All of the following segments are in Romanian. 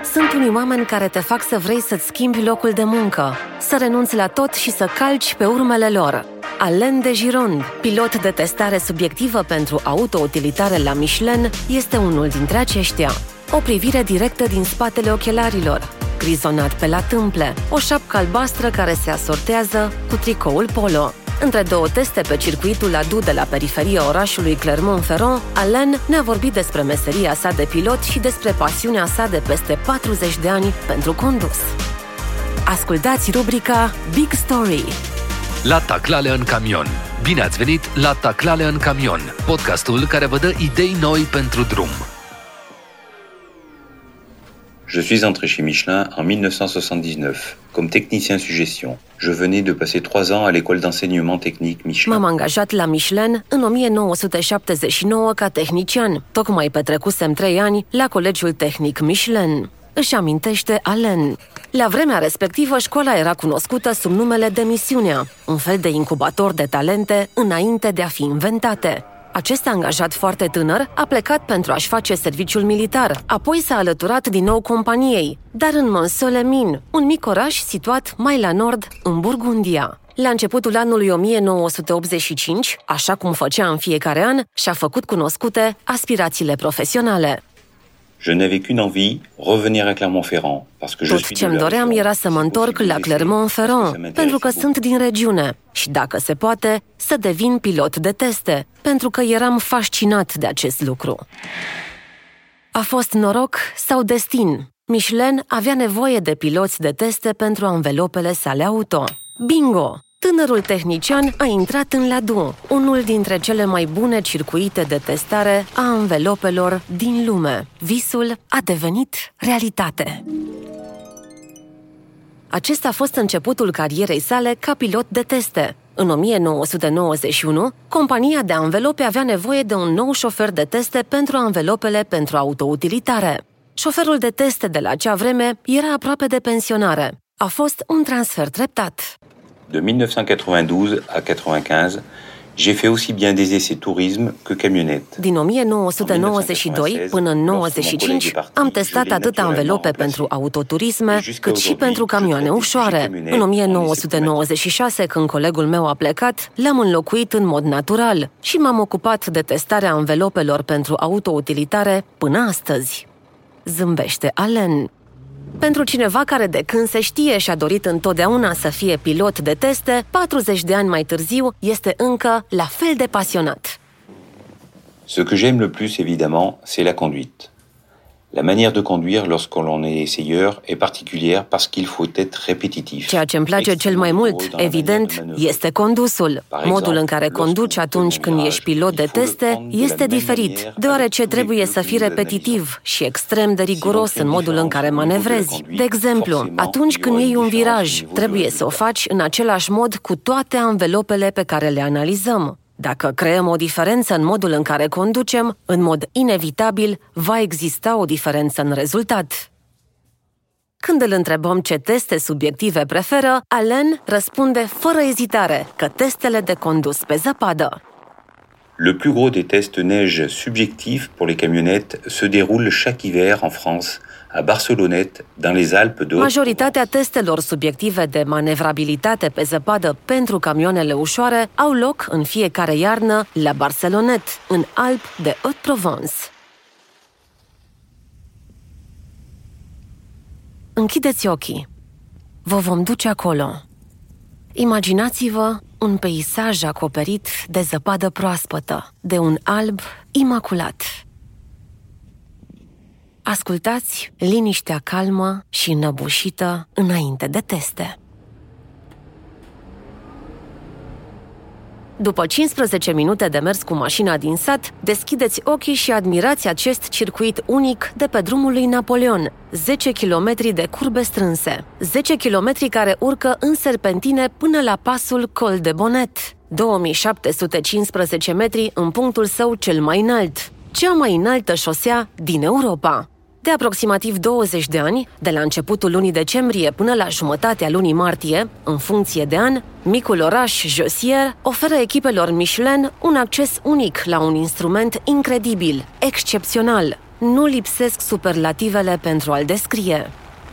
Sunt unii oameni care te fac să vrei să-ți schimbi locul de muncă, să renunți la tot și să calci pe urmele lor. Alain de Gironde, pilot de testare subiectivă pentru autoutilitare la Michelin, este unul dintre aceștia. O privire directă din spatele ochelarilor, grizonat pe la tâmple, o șapcă albastră care se asortează cu tricoul polo. Între două teste pe circuitul Adu de la periferia orașului Clermont-Ferrand, Alain ne-a vorbit despre meseria sa de pilot și despre pasiunea sa de peste 40 de ani pentru condus. Ascultați rubrica Big Story. La Taclale în camion. Bine ați venit la Taclale în camion, podcastul care vă dă idei noi pentru drum. Je suis entré chez Michelin en 1979, comme technicien suggestion. Je venais de passer 3 ans à l'école d'enseignement technique Michelin. M-am angajat la Michelin în 1979 ca tehnician. Tocmai petrecusem 3 ani la Colegiul Tehnic Michelin. Își amintește Alain. La vremea respectivă, școala era cunoscută sub numele de Misiunea, un fel de incubator de talente înainte de a fi inventate. Acest angajat foarte tânăr a plecat pentru a-și face serviciul militar, apoi s-a alăturat din nou companiei, dar în Mont-Solemin, un mic oraș situat mai la nord, în Burgundia. La începutul anului 1985, așa cum făcea în fiecare an, și-a făcut cunoscute aspirațiile profesionale. Je n'avais qu'une envie, revenir à Clermont-Ferrand, parce que je Tot suis ce-mi doream era să mă întorc la Clermont-Ferrand, pentru că sunt din regiune și, dacă se poate, să devin pilot de teste, pentru că eram fascinat de acest lucru. A fost noroc sau destin? Michelin avea nevoie de piloți de teste pentru anvelopele sale auto. Bingo! Tânărul tehnician a intrat în Ladu, unul dintre cele mai bune circuite de testare a anvelopelor din lume. Visul a devenit realitate. Acesta a fost începutul carierei sale ca pilot de teste. În 1991, compania de anvelope avea nevoie de un nou șofer de teste pentru anvelopele pentru autoutilitare. Șoferul de teste de la acea vreme era aproape de pensionare. A fost un transfer treptat. De 1992 à 95, j'ai fait aussi bien des essais tourisme que camionnettes. Din 1992 până în 95 am testat atât anvelope pentru autoturisme, cât și pentru camioane ușoare. În 1996, când colegul meu a plecat, l-am înlocuit în mod natural și m-am ocupat de testarea anvelopelor pentru autoutilitare până astăzi. Zâmbește Alain. Pentru cineva care de când se știe și-a dorit întotdeauna să fie pilot de teste, 40 de ani mai târziu este încă la fel de pasionat. Ce que j'aime le plus, évidemment, c'est la conduite. La manière de conduire lorsque l'on est essayeur est particulière parce qu'il faut être répétitif. Ceea ce îmi place cel mai mult, evident, este condusul. Modul în care conduci atunci când ești pilot de teste este diferit, deoarece trebuie să fii repetitiv și extrem de riguros în modul în care manevrezi. De exemplu, atunci când iei un viraj, trebuie să o faci în același mod cu toate anvelopele pe care le analizăm. Dacă creăm o diferență în modul în care conducem, în mod inevitabil va exista o diferență în rezultat. Când îl întrebăm ce teste subiective preferă, Alain răspunde fără ezitare că testele de condus pe zăpadă. Le plus gros des tests neige subjectifs pour les camionnettes se déroule chaque hiver en France, à Barcelonnette, dans les Alpes de Majoritatea testelor subiective de manevrabilitate pe zăpadă pentru camioanele ușoare au loc în fiecare iarnă la Barcelonnette, în Alpes de Haute-Provence. Închideți ochii. Vă vom duce acolo. Imaginați-vă un peisaj acoperit de zăpadă proaspătă, de un alb imaculat. Ascultați liniștea calmă și înăbușită înainte de teste. După 15 minute de mers cu mașina din sat, deschideți ochii și admirați acest circuit unic de pe drumul lui Napoleon. 10 km de curbe strânse, 10 km care urcă în serpentine până la pasul Col de Bonnet, 2715 metri în punctul său cel mai înalt, cea mai înaltă șosea din Europa. De aproximativ 20 de ani, de la începutul lunii decembrie până la jumătatea lunii martie, în funcție de an, micul oraș Josières oferă echipelor Michelin un acces unic la un instrument incredibil, excepțional, nu lipsesc superlativele pentru a-l descrie.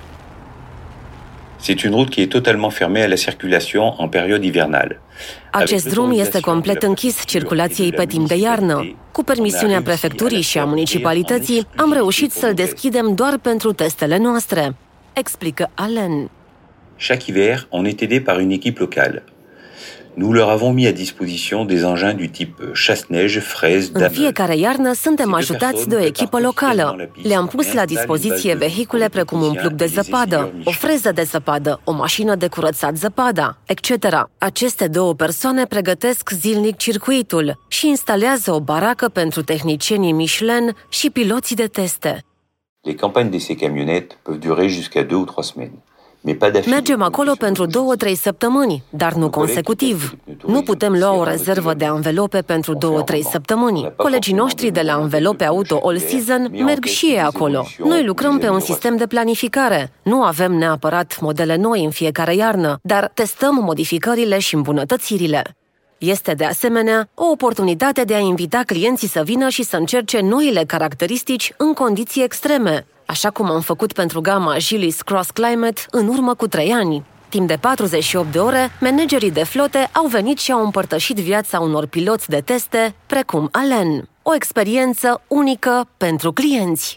C'est une route qui est totalement fermée à la circulation en période hivernale. Acest drum este complet închis circulației pe timp de iarnă. Cu permisiunea prefecturii și a municipalității, am reușit să-l deschidem doar pentru testele noastre, explică Alain. Chaque hiver, on est aidé par une équipe locale. Nous leur avons mis à disposition des engins du type chasse-neige, fraise, În fiecare iarnă suntem ajutați de o echipă locală. Le-am pus la dispoziție vehicule precum un plug de zăpadă, o freză de zăpadă, o mașină de curățat zăpada, etc. Aceste două persoane pregătesc zilnic circuitul și instalează o baracă pentru tehnicienii Michelin și piloții de teste. Les campagnes de ces camionnettes peuvent durer jusqu'à 2 ou 3 semaines. Mergem acolo pentru 2-3 săptămâni, dar nu consecutiv. Nu putem lua o rezervă de anvelope pentru 2-3 săptămâni. Colegii noștri de la Anvelope Auto All Season merg și ei acolo. Noi lucrăm pe un sistem de planificare. Nu avem neapărat modele noi în fiecare iarnă, dar testăm modificările și îmbunătățirile. Este, de asemenea, o oportunitate de a invita clienții să vină și să încerce noile caracteristici în condiții extreme, așa cum am făcut pentru gama Gillis Cross Climate în urmă cu 3 ani. Timp de 48 de ore, managerii de flote au venit și au împărtășit viața unor piloți de teste, precum Alain. O experiență unică pentru clienți.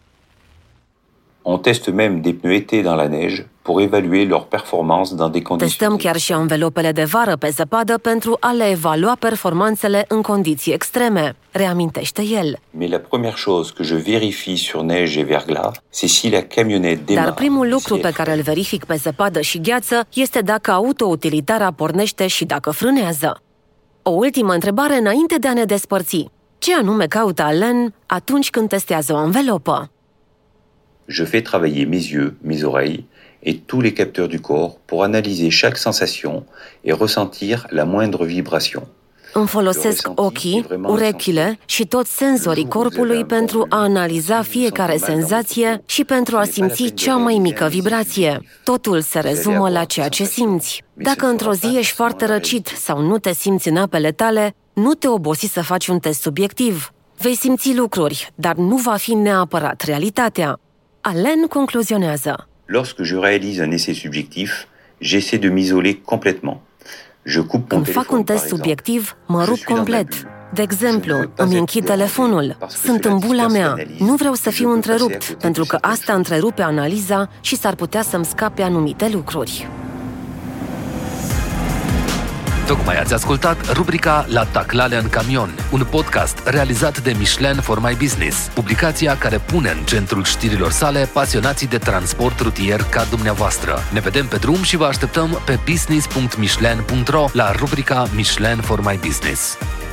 On teste même des pneus été dans la neige pour évaluer leur performance dans des conditions. Testăm chiar și anvelopele de vară pe zăpadă pentru a le evalua performanțele în condiții extreme, reamintește el. Mais la première chose que je vérifie sur neige et verglas, c'est si la camionnette démarre. Dar primul lucru pe care îl verific pe zăpadă și gheață este dacă autoutilitara pornește și dacă frânează. O ultimă întrebare înainte de a ne despărți. Ce anume caută Alain atunci când testează o anvelopă? Je fais travailler mes yeux, mes oreilles et tous les capteurs du corps pour analyser chaque sensation et ressentir la moindre vibration. Îmi folosesc ochii, urechile și toți senzorii corpului pentru a analiza fiecare senzație și pentru a simți cea mai mică vibrație. Totul se rezumă la ceea ce simți. Dacă într-o zi ești foarte răcit sau nu te simți în apele tale, nu te obosi să faci un test subiectiv. Vei simți lucruri, dar nu va fi neapărat realitatea. Alain concluzionează. Lorsque je réalise un essai subjectif, j'essaie de m'isoler complètement. Je coupe mon Când téléphone, fac un test par exemple. subiectiv, mă rup complet. De exemplu, îmi închid telefonul. Sunt în bula mea. Nu vreau să fiu întrerupt, pentru că asta întrerupe analiza și s-ar putea să-mi scape anumite lucruri. Tocmai ați ascultat rubrica La Taclale în camion, un podcast realizat de Michelin for My Business, publicația care pune în centrul știrilor sale pasionații de transport rutier ca dumneavoastră. Ne vedem pe drum și vă așteptăm pe business.michelin.ro la rubrica Michelin for My Business.